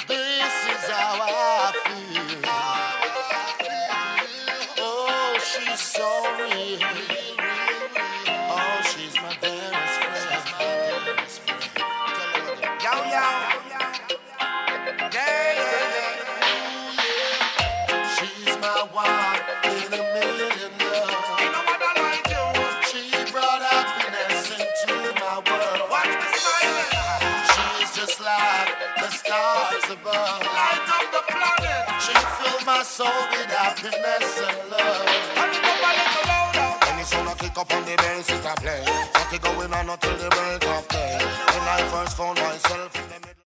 This is how I feel. Oh, she's so real. Oh, she's my dearest friend. Yo, yo, yeah, yeah, yeah. She's my one in a million love. Ain't no one like you. She brought happiness into my world. Watch me smiling. She's just like the stars above. Light up the planet. She filled my soul with happiness and love. And it up a little louder. Any song I kick up on the bass, it a play. Got it going on until the break of day. When I first found myself in the